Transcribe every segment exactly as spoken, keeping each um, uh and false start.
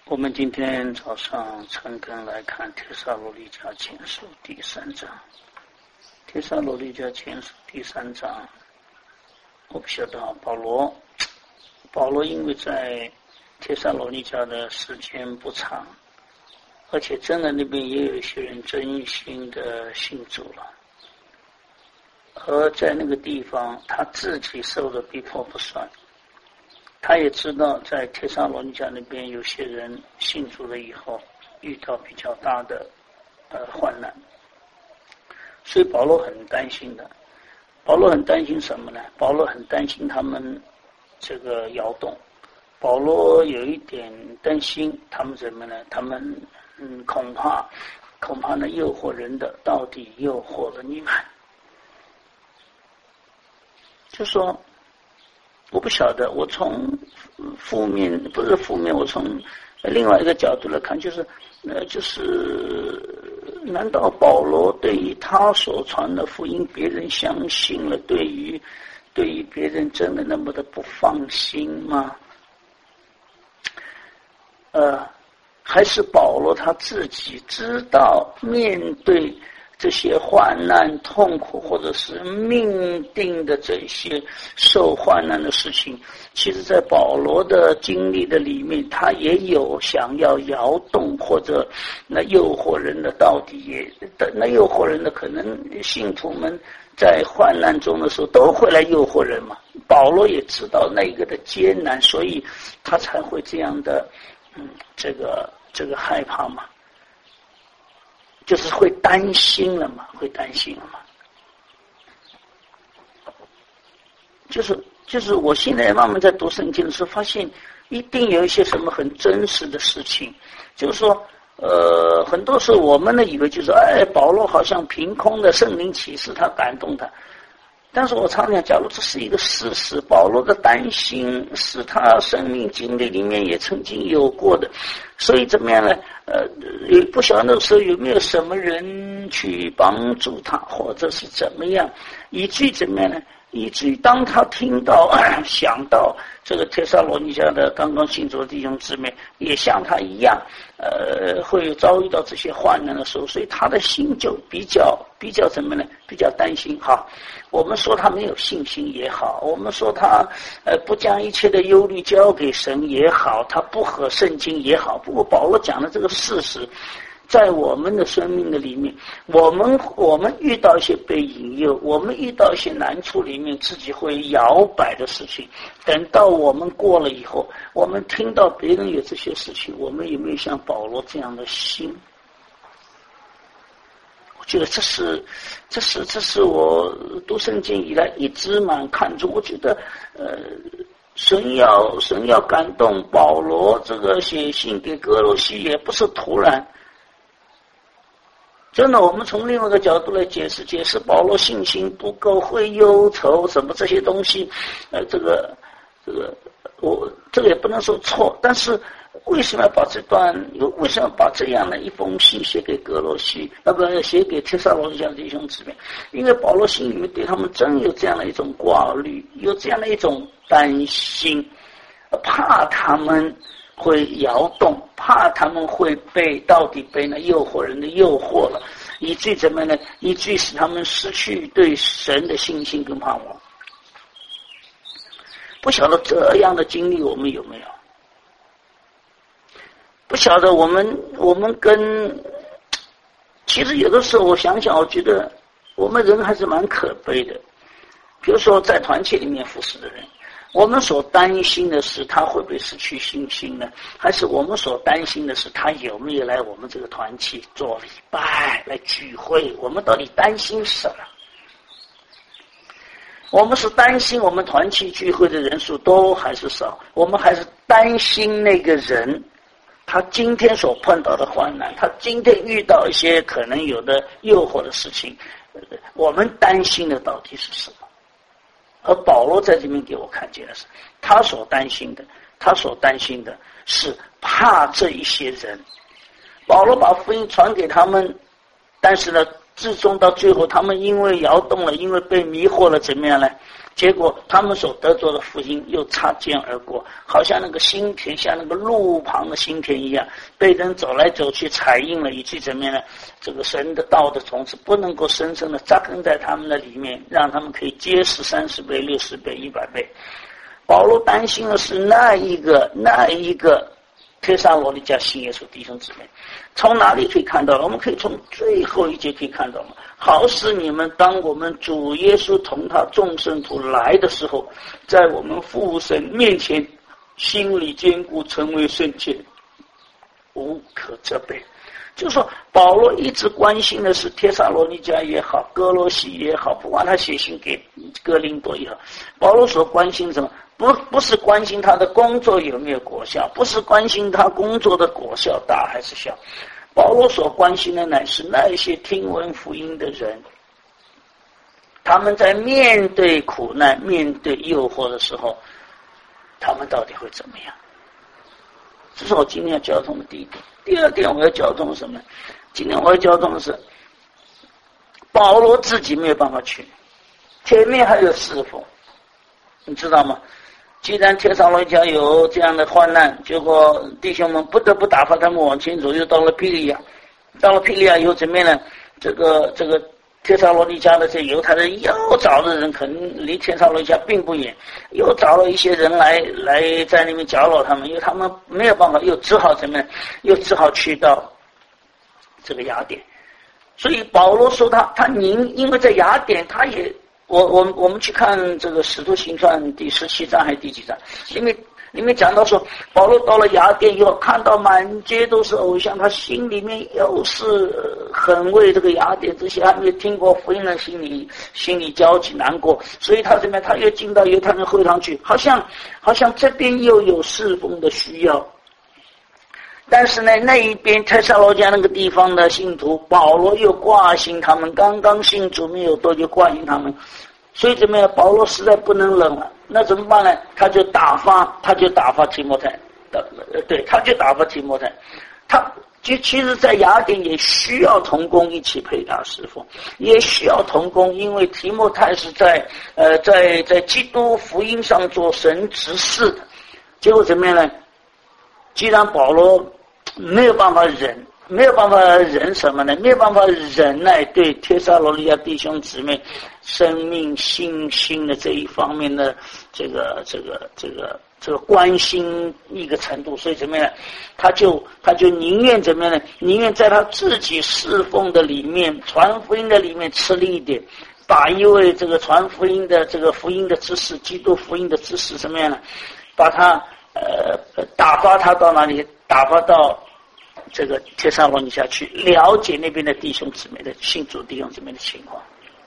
我们今天早上陈根来看《帖撒罗尼迦前书》第三章，《帖撒罗尼迦前书》第三章，我不晓得啊，保罗，保罗因为在帖撒罗尼迦的时间不长，而且真的那边也有一些人真心的信主了，而在那个地方他自己受的逼迫不算。他也知道在帖撒罗尼迦那边有些人信主了以后遇到比较大的呃患难，所以保罗很担心的。保罗很担心什么呢？保罗很担心他们这个摇动。保罗有一点担心他们怎么呢？他们嗯恐怕恐怕呢诱惑人的到底诱惑了你们。就说我不晓得，我从负面不是负面，我从另外一个角度来看，就是呃，就是难道保罗对于他所传的福音，别人相信了，对于对于别人真的那么的不放心吗？呃，还是保罗他自己知道面对这些患难痛苦或者是命定的这些受患难的事情，其实在保罗的经历的里面，他也有想要摇动或者那诱惑人的，到底也那诱惑人的可能信徒们在患难中的时候都会来诱惑人嘛。保罗也知道那个的艰难，所以他才会这样的嗯这个这个害怕嘛。就是会担心了嘛，会担心了嘛。就是就是我现在慢慢在读圣经的时候，发现一定有一些什么很真实的事情。就是说，呃，很多时候我们呢以为就是，哎，保罗好像凭空的圣灵启示他感动他。但是我常常，假如这是一个事实，保罗的担心是他生命经历里面也曾经有过的，所以怎么样呢？呃，也不晓得那时候有没有什么人去帮助他，或者是怎么样，以至于怎么样呢？以至于当他听到、呃、想到这个帖撒罗尼迦的刚刚信主的弟兄姊妹也像他一样，呃，会遭遇到这些患难的时候，所以他的心就比较比较怎么呢？比较担心。好，我们说他没有信心也好，我们说他呃不将一切的忧虑交给神也好，他不合圣经也好。不过保罗讲的这个事实，在我们的生命的里面，我们我们遇到一些被引诱，我们遇到一些难处里面，自己会摇摆的事情。等到我们过了以后，我们听到别人有这些事情，我们有没有像保罗这样的心？我觉得这是，这是，这是我读圣经以来一直蛮看重。我觉得，呃，神要神要感动保罗这个写信给哥罗西，也不是突然。真的，我们从另外一个角度来解释解释，保罗信心不够，会忧愁什么这些东西，呃，这个这个我这个也不能说错，但是为什么要把这段，为什么要把这样的一封信写给哥罗西，要不然写给帖撒罗尼迦弟兄姊妹？因为保罗心里面对他们真有这样的一种挂虑，有这样的一种担心，怕他们会摇动，怕他们会被到底被那诱惑人的诱惑了，以至于怎么呢？以至于使他们失去对神的信心跟盼望。不晓得这样的经历我们有没有？不晓得我们我们跟，其实有的时候我想想，我觉得我们人还是蛮可悲的。比如说在团契里面服侍的人，我们所担心的是他会不会失去信心呢？还是我们所担心的是他有没有来我们这个团契做礼拜来聚会？我们到底担心什么？我们是担心我们团契聚会的人数多还是少？我们还是担心那个人他今天所碰到的患难，他今天遇到一些可能有的诱惑的事情，我们担心的到底是什么？而保罗在这边给我看见的是，他所担心的，他所担心的是怕这一些人。保罗把福音传给他们，但是呢， 至终到最后，他们因为摇动了，因为被迷惑了，怎么样呢？结果他们所得着的福音又擦肩而过，好像那个心田，像那个路旁的心田一样，被人走来走去踩印了，以及怎么样呢？这个神的道的种子不能够深深的扎根在他们的里面，让他们可以结实三十倍、六十倍、一百倍。保罗担心的是那一个那一个帖撒罗尼迦信耶稣弟兄姊妹，从哪里可以看到？我们可以从最后一节可以看到嘛。好使你们当我们主耶稣同他众圣徒来的时候，在我们父神面前心里坚固，成为圣洁，无可责备。就是说，保罗一直关心的是帖撒罗尼迦也好，哥罗西也好，不管他写信给哥林多也好，保罗所关心什么？不不是关心他的工作有没有果效，不是关心他工作的果效大还是小。保罗所关心的乃是那些听闻福音的人，他们在面对苦难、面对诱惑的时候，他们到底会怎么样？这是我今天要交通的第一点。第二点，我要交通什么？今天我要交通的是，保罗自己没有办法去，前面还有侍奉，你知道吗？既然帖撒罗尼迦有这样的患难，结果弟兄们不得不打发他们往前走，又到了庇利亚，到了庇利亚以后怎么样呢？这个这个帖撒罗尼迦的这犹太人又找的人，可能离帖撒罗尼迦并不远，又找了一些人来来在那边搅扰他们，因为他们没有办法，又只好怎么样？又只好去到这个雅典。所以保罗说他他宁因为在雅典，他也。我我我们去看这个《使徒行传》第十七章还是第几章？里面里面讲到说，保罗到了雅典以后，看到满街都是偶像，他心里面又是很为这个雅典这些还没有听过福音的心里心里焦急难过，所以他怎么样？他又进到犹太人会堂去，好像好像这边又有侍奉的需要。但是呢，那一边帖撒罗尼迦那个地方的信徒，保罗又挂心他们，刚刚信主没有多久挂心他们，所以怎么样？保罗实在不能忍了，那怎么办呢？他就打发，他就打发提摩太，对，他就打发提摩太，他就其实，在雅典也需要同工一起陪他侍奉，也需要同工，因为提摩太是在呃在在基督福音上做神执事的，结果怎么样呢？既然保罗没有办法忍，没有办法忍什么呢？没有办法忍耐对帖撒罗尼迦弟兄姊妹生命信心的这一方面的这个这个这个这个关心一个程度，所以怎么样？他就他就宁愿怎么样呢？宁愿在他自己侍奉的里面、传福音的里面吃力一点，把一位这个传福音的这个福音的知识、基督福音的知识怎么样呢？把他呃打发他到哪里？打发到这个帖撒罗尼迦去，了解那边的弟兄姊妹的信主弟兄姊妹的情况。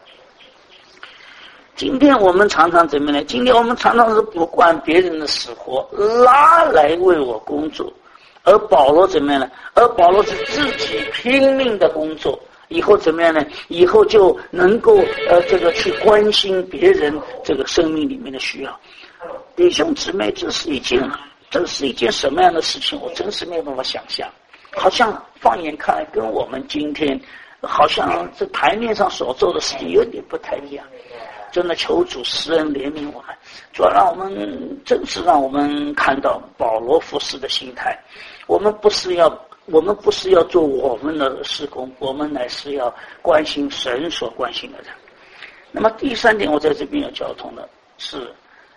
今天我们常常怎么呢？今天我们常常是不管别人的死活，拉来为我工作，而保罗怎么样呢？而保罗是自己拼命的工作，以后怎么样呢？以后就能够呃这个去关心别人这个生命里面的需要。弟兄姊妹，这是一件这是一件什么样的事情？我真是没有办法想象。好像放眼看来，跟我们今天好像这台面上所做的事情有点不太一样。真的求主施恩怜悯我们，主要让我们真是让我们看到保罗服事的心态。我们不是要我们不是要做我们的事工，我们乃是要关心神所关心的人。那么第三点，我在这边要交通的是，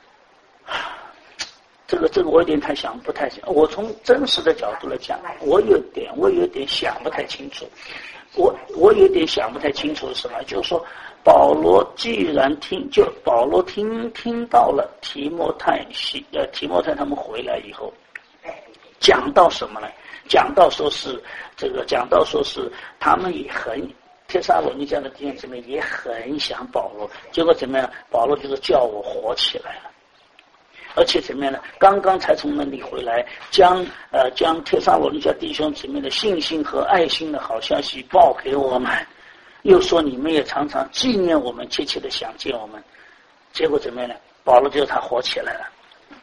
这个这个我有点太想不太想，我从真实的角度来讲，我有点我有点想不太清楚。我我有点想不太清楚是什么，就是说保罗既然听，就保罗听听到了提摩太西呃提摩太他们回来以后，讲到什么呢？讲到说是这个，讲到说是他们也很帖撒罗尼迦的弟兄姊妹也很想保罗，结果怎么样？保罗就是叫我活起来了。而且怎么样呢？刚刚才从那里回来，将呃将帖撒罗尼迦弟兄姊妹的信心和爱心的好消息报给我们，又说你们也常常纪念我们，切切的想见我们。结果怎么样呢？保罗就他活起来了。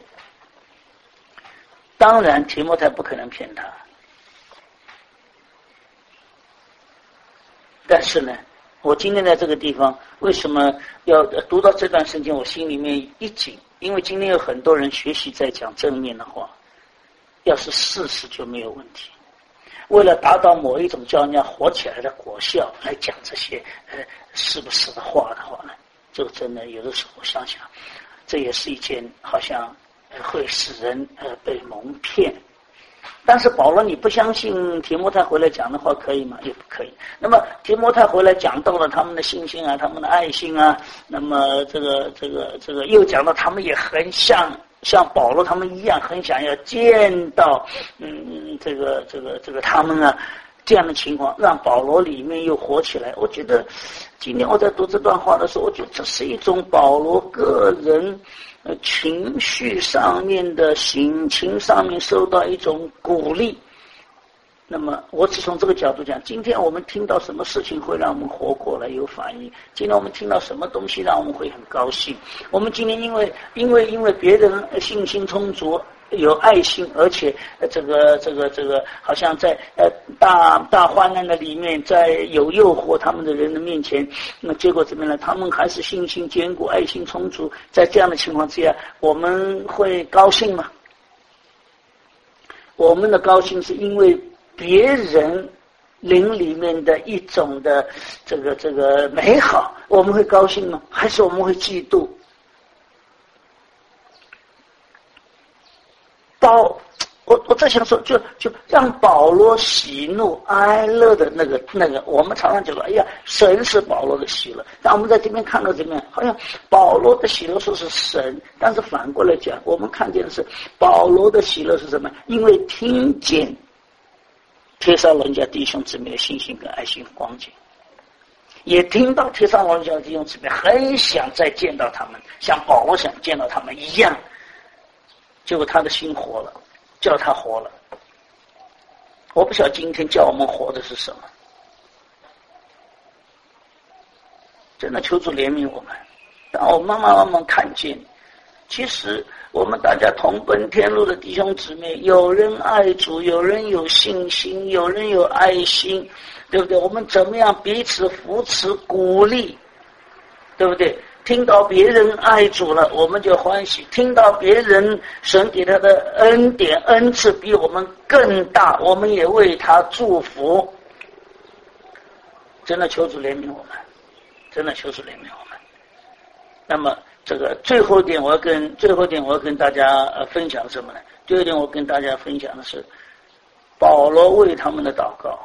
当然提摩太不可能骗他，但是呢， 我今天在这个地方，为什么要读到这段圣经？我心里面一紧，因为今天有很多人学习在讲正面的话，要是事实就没有问题。为了达到某一种叫人家活起来的果效，来讲这些呃是不是的话的话呢，这个真的有的时候我想想，这也是一件好像会使人呃被蒙骗。但是保罗，你不相信提摩太回来讲的话可以吗？也不可以。那么提摩太回来讲到了他们的信心啊，他们的爱心啊，那么这个这个这个又讲到他们也很像像保罗他们一样，很想要见到嗯这个这个这个他们啊，这样的情况让保罗里面又活起来。我觉得今天我在读这段话的时候，我觉得这是一种保罗个人呃，情绪上面的心情上面受到一种鼓励。那么我只从这个角度讲，今天我们听到什么事情会让我们活过来有反应，今天我们听到什么东西让我们会很高兴，我们今天因为因为因为别人信心充足有爱心，而且这个这个这个好像在呃大大患难的里面，在有诱惑他们的人的面前，那结果怎么样呢？他们还是信心坚固，爱心充足。在这样的情况之下，我们会高兴吗？我们的高兴是因为别人灵里面的一种的这个这个美好，我们会高兴吗？还是我们会嫉妒？保，我我在想说，就就让保罗喜怒哀乐的那个那个，我们常常就说，哎呀，神是保罗的喜乐。但我们在这边看到怎么样？好像保罗的喜乐说是神，但是反过来讲，我们看见的是保罗的喜乐是什么？因为听见帖撒罗尼迦弟兄姊妹的信心跟爱心光景，也听到帖撒罗尼迦弟兄姊妹很想再见到他们，像保罗想见到他们一样。结果他的心活了，叫他活了。我不晓得今天叫我们活的是什么，真的求主怜悯我们，让我们慢慢慢慢看见，其实我们大家同奔天路的弟兄姊妹，有人爱主，有人有信心，有人有爱心，对不对？我们怎么样彼此扶持鼓励，对不对？听到别人爱主了，我们就欢喜；听到别人神给他的恩典恩赐比我们更大，我们也为他祝福。真的求主怜悯我们，真的求主怜悯我们。那么这个最后一点，我要跟最后一点我要跟大家呃分享什么呢？最后一点我跟大家分享的是保罗为他们的祷告。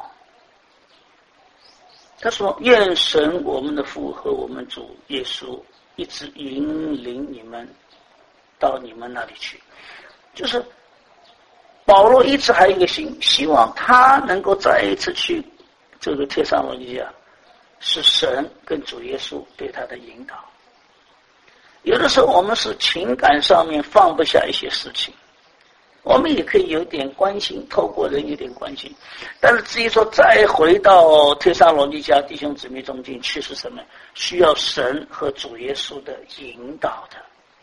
他说：“愿神我们的父和我们主耶稣一直引领你们到你们那里去。”就是保罗一直还有一个心，希望他能够再一次去这个帖撒罗尼迦，是神跟主耶稣对他的引导。有的时候我们是情感上面放不下一些事情，我们也可以有点关心，透过人有点关心，但是至于说再回到帖撒罗尼迦弟兄姊妹中间去是什么？需要神和主耶稣的引导的。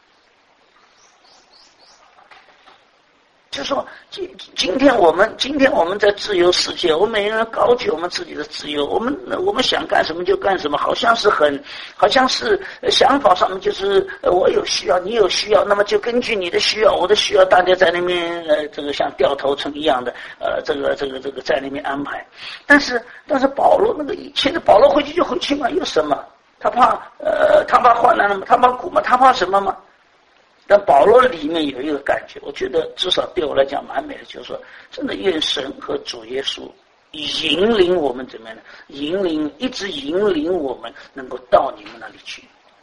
就是说，今今天我们今天我们在自由世界，我们每个人高举我们自己的自由，我们我们想干什么就干什么，好像是很，好像是想法上面就是我有需要，你有需要，那么就根据你的需要，我的需要，大家在那边呃这个像掉头层一样的呃这个这个这个在那边安排。但是但是保罗那个，其实保罗回去就回去嘛，有什么？他怕呃他怕患难了吗？他怕苦吗？他怕什么吗？但保罗里面有一个感觉，我觉得至少对我来讲蛮美的，就是说，真的愿神和主耶稣引领我们怎么样呢？引领，一直引领我们能够到你们那里去。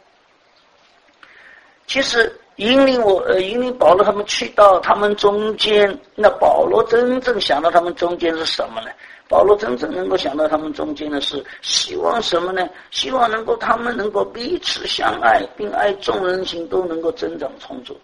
其实引领我，呃，引领保罗他们去到他们中间，那保罗真正想到他们中间是什么呢？保罗真正能够想到他们中间的是希望什么呢？希望能够他们能够彼此相爱，并爱众人心都能够增长充足。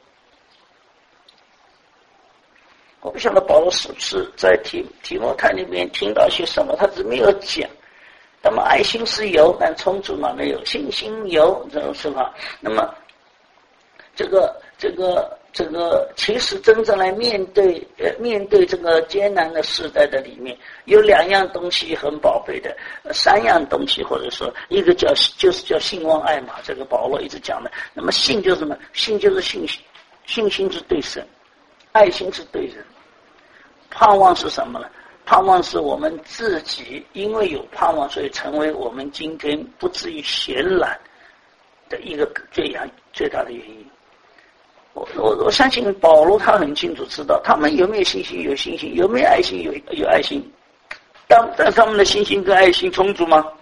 我不晓得保罗是不是在提提摩太那边听到些什么，他只没有讲。那么爱心是有，但充足嘛没有，信心有，这种是吧？那么这个这个这个其实真正来面对呃面对这个艰难的时代的里面，有两样东西很宝贝的，三样东西或者说一个叫就是叫信望爱嘛，这个保罗一直讲的。那么信就是什么？信就是信心，信心是对神，爱心是对人，盼望是什么呢？盼望是我们自己因为有盼望，所以成为我们今天不至于闲懒的一个最大最大的原因。我我我相信保罗他很清楚知道他们有没有信心，有信心；有没有爱心，有有爱心。但但他们的信心跟爱心充足吗？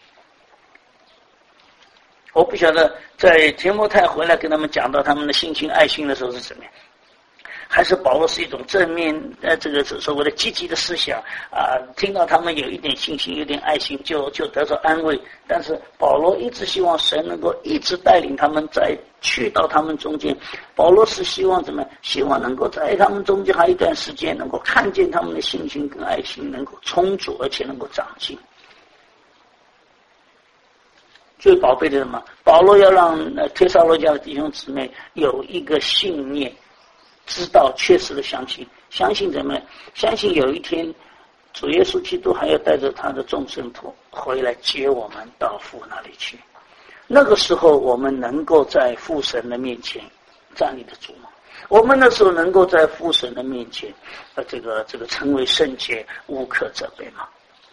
我不晓得在提摩太回来跟他们讲到他们的信心、爱心的时候是怎么样。还是保罗是一种正面呃这个所谓的积极的思想啊、呃，听到他们有一点信心有点爱心就就得到安慰。但是保罗一直希望神能够一直带领他们再去到他们中间。保罗是希望怎么希望能够在他们中间还有一段时间能够看见他们的信心跟爱心能够充足而且能够长进。最宝贝的什么？保罗要让呃帖撒罗尼迦的弟兄姊妹有一个信念，知道确实的相信，相信怎么？相信有一天主耶稣基督还要带着他的众圣徒回来接我们到父那里去。那个时候我们能够在父神的面前站立得住吗？我们那时候能够在父神的面前呃这个这个成为圣洁无可责备吗？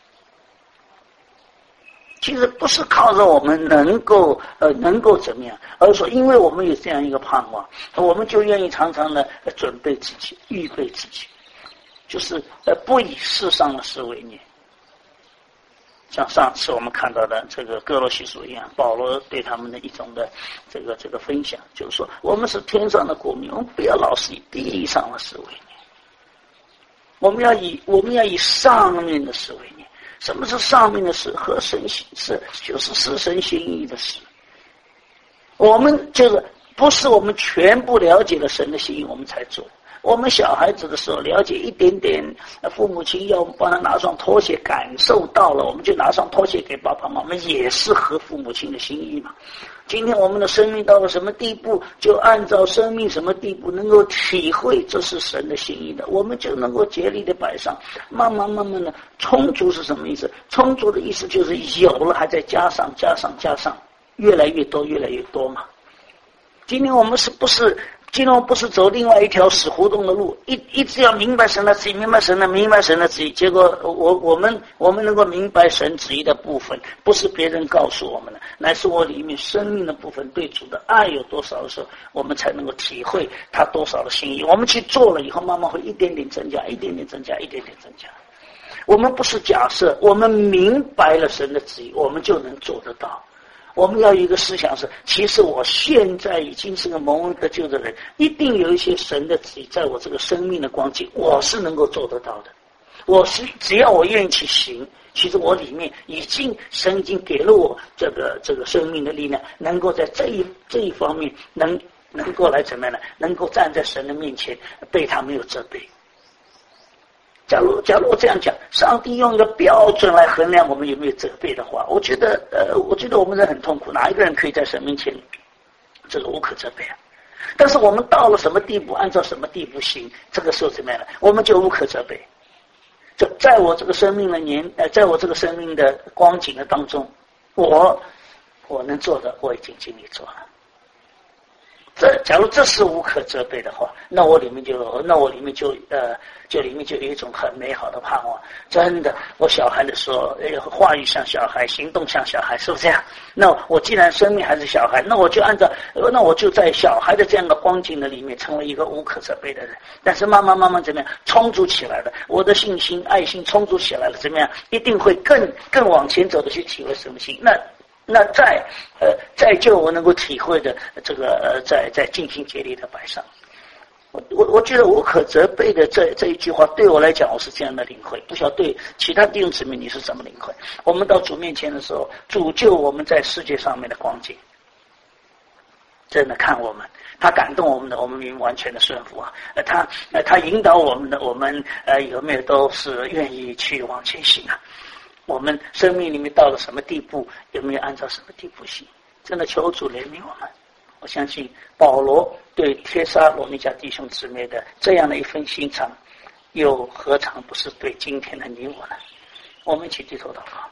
其实不是靠着我们能够呃能够怎么样，而是说因为我们有这样一个盼望，我们就愿意常常的准备自己，预备自己，就是呃不以世上的事为念。像上次我们看到的这个哥罗西书一样，保罗对他们的一种的这个这个分享，就是说我们是天上的国民，我们不要老是以地上的事为念，我们要以我们要以上面的事为念。什么是上面的事？和神心是就是是神心意的事。我们就是不是我们全部了解了神的心意我们才做。我们小孩子的时候了解一点点，父母亲要帮他拿双拖鞋，感受到了，我们就拿双拖鞋给爸爸妈妈，也是合父母亲的心意嘛。今天我们的生命到了什么地步，就按照生命什么地步能够体会这是神的心意的，我们就能够竭力的摆上，慢慢慢慢的充足是什么意思？充足的意思就是有了还在加上加上加上，越来越多越来越多嘛。今天我们是不是今天我们不是走另外一条死胡同的路，一一直要明白神的旨意，明白神的明白神的旨意，结果我我们我们能够明白神旨意的部分，不是别人告诉我们的，乃是我里面生命的部分对主的爱有多少的时候，我们才能够体会他多少的心意。我们去做了以后，慢慢会一点点增加，一点点增加，一点点增加。我们不是假设，我们明白了神的旨意，我们就能做得到。我们要有一个思想是，其实我现在已经是个蒙恩得救的人，一定有一些神的旨意在我这个生命的光景，我是能够做得到的。我是只要我愿意去行，其实我里面已经神已经给了我这个这个生命的力量，能够在这一这一方面能能够来怎么样呢？能够站在神的面前，被他没有责备。假如假如我这样讲，上帝用一个标准来衡量我们有没有责备的话，我觉得呃，我觉得我们人很痛苦。哪一个人可以在神面前这个无可责备啊？但是我们到了什么地步，按照什么地步行，这个时候怎么样呢？我们就无可责备。就在我这个生命的年呃，在我这个生命的光景的当中，我我能做的我已经尽力做了。这假如这是无可责备的话，那我里面就那我里面就呃就里面就有一种很美好的盼望。真的，我小孩的时候，呃，话语像小孩，行动像小孩，是不是这样？那我既然生命还是小孩，那我就按照，那我就在小孩的这样的光景的里面，成为一个无可责备的人。但是慢慢慢慢怎么样，充足起来了，我的信心、爱心充足起来了，怎么样？一定会更更往前走的去体会什么心。那。那在呃在就我能够体会的这个呃在在尽心竭力的摆上，我我我觉得无可责备的这这一句话对我来讲我是这样的领会，不晓得对其他弟兄姊妹你是怎么领会？我们到主面前的时候，主救我们在世界上面的光景，真的看我们，他感动我们的，我们完全的顺服啊！呃，他呃他引导我们的，我们呃有没有都是愿意去往前行啊？我们生命里面到了什么地步，有没有按照什么地步行？真的求主怜悯我们。 我相信保罗对帖撒罗尼迦弟兄姊妹的这样的一份心肠，又何尝不是对今天的你我呢？我们一起低头祷告。